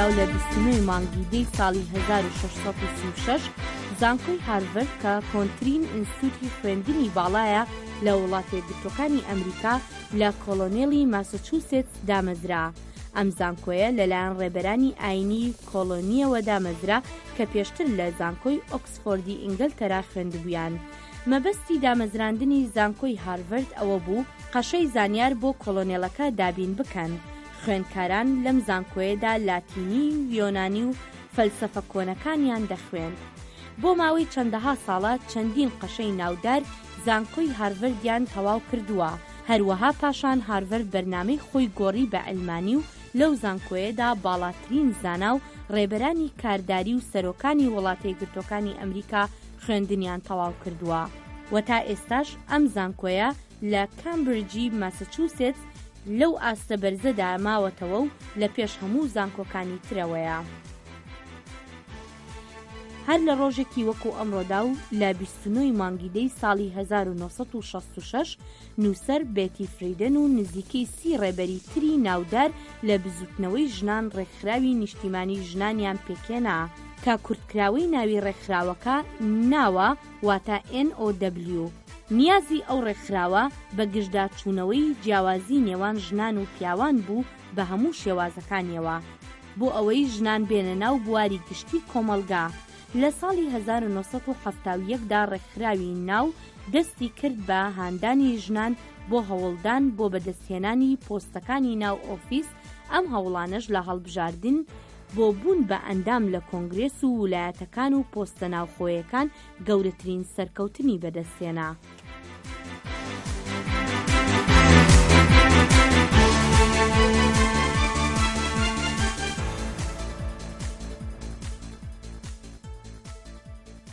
و لە 29 مانگی دەی ساڵی 1636 زانکۆی هارڤەرد کە کۆنترین ئینستیتوتی خوێندنی باڵایە لە وڵاتە یەکگرتووەکانی ئەمریکا لە کۆلۆنێلی ماساچوسێتس دامەزرا. ئەم زانکۆیە لەلایەن ڕێبەرانی ئاینی کۆلۆنیەوە دامەزرا کە پێشتر لە زانکۆی ئۆکسفۆردی ئینگلتەرا خوێندبوویان. مەبەستی دامەزراندنی زانکۆی هارڤەرد ئەوە بوو قەشەی زانیار بۆ کۆلۆنێلەکە دابین بکەن. خوێندکاران لەم زانکۆیەدا لاتینی و یۆنانی و فەلسەفە کۆنەکانیان دەخوێند. بۆ ماوەی چەندەها ساڵە چەندین قەشەی ناودار زانکۆی هارڤەردیان تەواو کردووە. هەروەها پاشان هارڤەرد بەرنامەی خۆی گۆڕی بە ئەلمانی و لەو زانکۆیەدا باڵاترین زانا و ڕێبەرانی کارداری و سەرۆکانی وڵاتە یەکگرتووەکانی ئەمریکا خوێندنیان تەواو کردووە. و تا ئێستاش ئەم زانکۆیە لە کامبرجی ماساچوسێتس لەو ئاستە بەرزەدا ماوەتەوە و لە پێش هەموو زانکۆکانی ترەوەیە. هەر لە ڕۆژێکی وەکو ئەمڕۆدا و لە 29 مانگی دەی ساڵی 1966 نووسەر بێتی فریدن و نزیکەی 30 ڕێبەری تری ناودار لە بزوتنەوەی ژنان ڕێکخراوی نیشتیمانی ژنانیان پێکێنا کە کورتکراوەی ناوی ڕێکخراوەکە ناوە واتە NOW. نیازی ئەو ڕێکخراوە بە گشتدا چوونەوەی جیاوازی نێوان ژنان و پیاوان بوو بە هەموو شێوازەکانیەوە بۆ ئەوەی ژنان بێنە ناو بواری گشتی کۆمەلگا. لە ساڵی 1970دا ڕێکخراوی ناو دەستی کرد بە هاندانی ژنان بۆ هەوڵدان بۆ بەدەستهێنانی پۆستەکانی ناو ئۆفیس. ئەم هەوڵانەش لە هەڵبژاردن بۆ بوون بە ئەندام لە کۆنگرێس و ویلایەتەکان و پۆستە ناوخۆیەکان گەورەترین سەرکەوتنی بەدەستهێنا.